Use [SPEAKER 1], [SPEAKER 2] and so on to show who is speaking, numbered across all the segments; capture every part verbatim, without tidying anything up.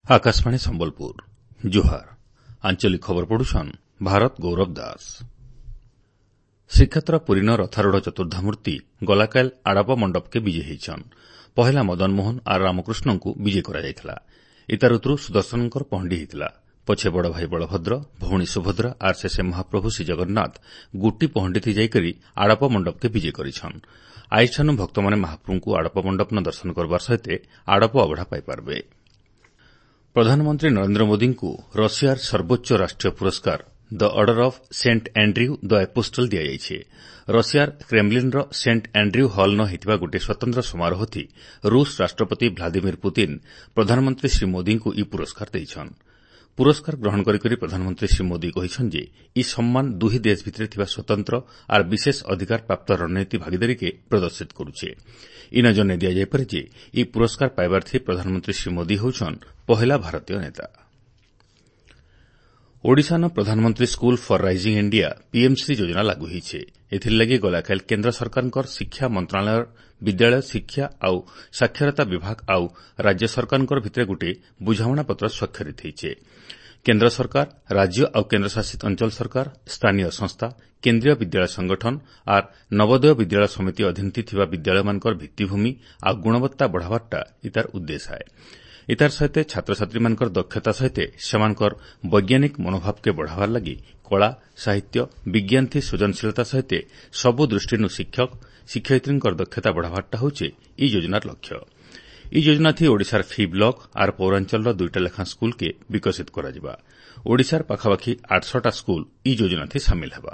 [SPEAKER 1] आकाशवाणी संबलपुर जुहार आंचलिक खबर पढ़ुछन भारत गौरव दास। श्रीक्षेत्र पुरीन रथारूढ़ चतुर्धामूर्ति गलाकाल आड़प मंडप के विजय होइछन। पहला मदन मोहन आर रामकृष्ण को विजय कराଯାଇଥିଲା। इता ऋतु सुदर्शनकर पहंडी होइतिला। पछे बड़ भाई बलभद्र भौणी सुभद्रा आर शेषे महाप्रभु श्री जगन्नाथ गोटी पहंडी जाइकरी आड़प मंडप के विजय करिछन। आइठानु भक्त माने महाप्रभु को आड़प मंडप न दर्शन करबार सहित आड़प अबढ़ा पाइपारबे। प्रधानमंत्री नरेंद्र मोदी को रशियार सर्वोच्च राष्ट्रीय पुरस्कार the order of saint Andrew the apostle दियाଯାଇଛି। रशियार क्रेमलिनर सेंट एंड्रयू हल न होइतिबा गोटे स्वतंत्र समारोह थी रूस राष्ट्रपति व्लादिमिर पुतिन प्रधानमंत्री श्री मोदी को ई पुरस्कार दैछन। पुरस्कार ग्रहण करी प्रधानमंत्री श्री मोदी कहिछन जे ई सम्मान दुही देश भितरे थिबा स्वतंत्र आर विशेष अधिकार प्राप्त रणनीति भागीदारी के प्रदर्शित करुछे। इन जने दिया जायपारे जे ई पुरस्कार पाइबार थी प्रधानमंत्री श्री मोदी होउछन पहला भारतीय नेता। ओडिशा न प्रधानमंत्री school for rising India PMC योजना लागू होइछे। एथिरलागि गलाकाल केन्द्र सरकारकर शिक्षा मंत्रालय विद्यालय शिक्षा आउ साक्षरता विभाग आउ राज्य सरकारकर भितरे गोटे बुझामणा पत्र स्वाक्षरित होइछे। केन्द्र सरकार राज्य आउ केन्द्रशासित अंचल सरकार स्थानीय संस्था केन्द्रीय विद्यालय संगठन आर नवोदय विद्यालय समिति अधीन थिबा विद्यालयमानकर भित्तिभूमि आ गुणवत्ता बढ़ावाटा इतार उद्देश्य है। इतार सहित छात्र छात्री मानकर दक्षता सहित सेमानकर वैज्ञानिक मनोभाव के बढ़ावार लगी कला साहित्य विज्ञान थी सृजनशीलता सहित सबु दृष्टिनु शिक्षक शिक्षयित्रींकर दक्षता बढ़ावाटा होचे ई योजनार लक्ष्य। ई योजना थी ओडिशार फी ब्लॉक आर पौरांचल दुईटा लेखा स्कूल के विकसित कराजिबा। ओडिशार पाखापाखि आठशटा स्कूल ई योजना थी सामिल हेबा।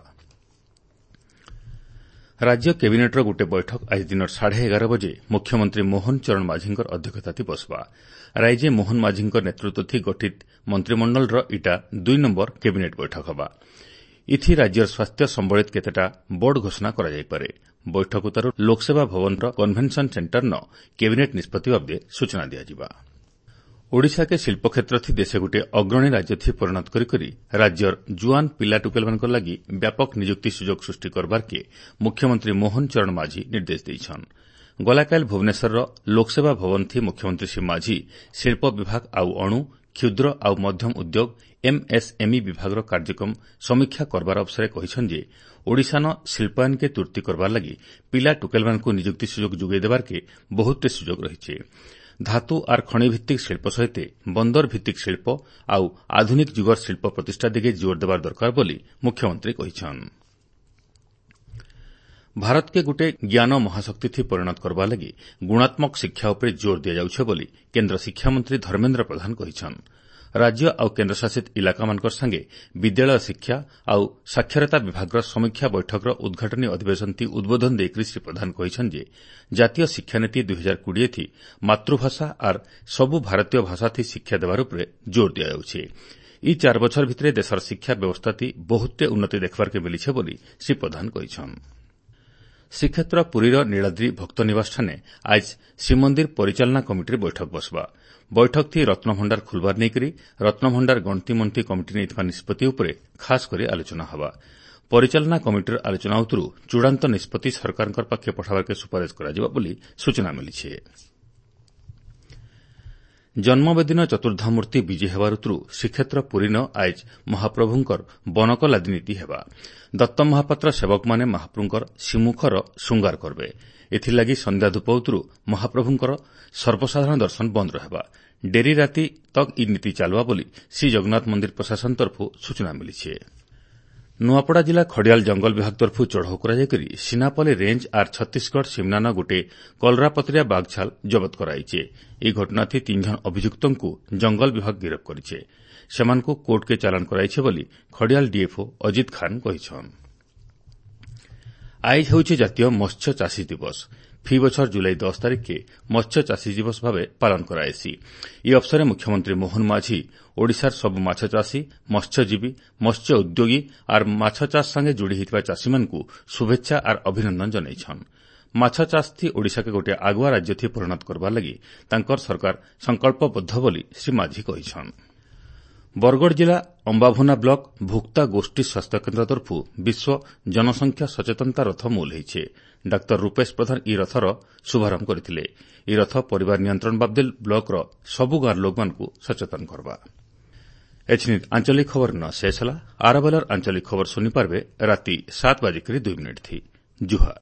[SPEAKER 1] राज्य कैबिनेटर गोटे बैठक आज दिन साढ़े एगार बजे मुख्यमंत्री मोहन चरण माझींकर अध्यक्षता थी बसबा। राइजे मोहन माझींकर नेतृत्व थी गठित मंत्रिमंडल इटा दुई नंबर कैबिनेट बैठक हबा। इथि राज्यर स्वास्थ्य संबलित केतेटा बोर्ड घोषणा करा जायपारे। बैठक उतारू लोकसेवा भवन कन्भेन्शन सेंटर न कैबिनेट निष्पत्ति बाबदे सूचना दियाजिबा। ओडिशा के शिल्प क्षेत्र थी देशे गोटे अग्रणी राज्य थी परिणत करी करी राज्यर जुआन पिला टुकेलमानकर लागि व्यापक नियुक्ति सुजोग सृष्टि करबार के मुख्यमंत्री मोहन चरण माझी निर्देश दैछन। गलाकाल भुवनेश्वर लोकसेवा भवन थी मुख्यमंत्री श्री माझी शिल्प विभाग आउ अणु क्षुद्र आउ मध्यम उद्योग एमएसएमई विभाग कार्यक्रम समीक्षा करबार अवसर कहिछन जे ओडिशा न शिल्पायन के तुर्ती करबार लागि पिला टुकेलमानकु नियुक्ति सुजोग जुगै देबार के बहुते सुजोग रहिछे। धातु आर खनि भित्तिक शिल्प सहित बंदर भित्तिक शिल्प आउ आधुनिक जुगर शिल्प प्रतिष्ठा दिगे जोर देबार दरकार बोली मुख्यमंत्री कहिछन। भारत के गोटे ज्ञान महाशक्ति थी परिणत करबा लगी गुणात्मक शिक्षा उपरे जोर दिया जाउछे बोली केन्द्र शिक्षा मंत्री धर्मेन्द्र प्रधान कहिछन। राज्य आउ केन्द्रशासित इलाकामानकर संगे विद्यालय शिक्षा आउ साक्षरता विभागर समीक्षा बैठकर उद्घाटनी अधिवेशन थी उद्बोधन देकरी श्री प्रधान कहिछन जे जातीय शिक्षा नीति दुई हजार कोड़े थी मातृभाषा आर सबु भारतीय भाषा थी शिक्षा देवार उपरे जोर दिया जाउछे। ई चार बछर भितरे देशर शिक्षा व्यवस्था थी बहुते उन्नति देखबार के मिलिछे बोली श्री प्रधान कहिछन। श्रीक्षेत्र पुरीर नीलाद्री भक्त निवास ठाने आज श्रीमंदिर परिचालना कमिटी बैठक बसबा। बैठक थी रत्नभंडार खुलबार नेकरी रत्नभंडार गणती मंती कमिटी नेइतबा निष्पत्ति उपरे खास करी आलोचना हवा। परिचालना कमिटीर आलोचना उतरू चूड़ांत निष्पत्ति सरकारकर पाखे पठाबार के सुपारिश कराजिबा बोली सूचना मिलिछे। जन्मवेदिन चतुर्धामूर्ति विजय हेबार उतरू श्रीक्षेत्र पुरीन आज महाप्रभुंकर बनकलादी नीति हेबा। दत्त महापात्र सेवक माने महाप्रभुंकर श्रीमुखर श्रृंगार करबे। एथिलागि संध्या धूप उतरू महाप्रभुंकर सर्वसाधारण दर्शन बंद रहबा। डेरी राति तक ई नीति चालुआ बोली श्री जगन्नाथ मंदिर प्रशासन तरफु सूचना मिलिछे। नुआपड़ा जिला खड़ियाल जंगल विभाग तरफु चढ़ाऊ कराଯାଇकरी सीनापल्ली रेंज आर छत्तीसगढ़ सीमनान गोटे कलरापतरिया बाघछाल जबत कराइछे। ई घटना थी तीन जन अभियुक्तंकु जंगल विभाग गिरफ करिछे। सेमानकु कोर्ट के चालान कराइछे बोली खड़ियाल डीएफओ अजित खान कहिछन। आज हेउछे जातीय मत्स्य चाषी दिवस। फी बछर जुलाई दस तारिख के मत्स्य चाषी दिवस भाव पालन कराएसी। ई अवसर मुख्यमंत्री मोहन माझी ओडिशार सब माछ चाषी मत्स्यजीवी मत्स्य उद्योगी आर माछ चाष संगे जोड़ी होइतिबा चाषीमानकु शुभेच्छा आर अभिनंदन जनाइछन। माछ चाष थी ओडिशा के गोटे आगुआ राज्य थी परिणत करबार लगी तांकर सरकार संकल्पबद्ध बोली श्री माझी कहिछन। बरगड़ जिला अंबाभुना ब्लॉक भुक्ता गोष्ठी स्वास्थ्यकेन्द्र तरफ विश्व जनसंख्या सचेतनता रथ मूल होइछे। डाक्तर रूपेश प्रधान ई रथर शुभारंभ करथिले। ई रथ परिवार नियंत्रण बाबदे ब्लॉकर सबु गाँव लोक मानकु सचेतन करबा। एछिनि आंचलिक खबर न शेष हला। आरबेलर आंचलिक खबर सुनि पारबे राति सात बाजिकरी दुई मिनिट थी। जुहार।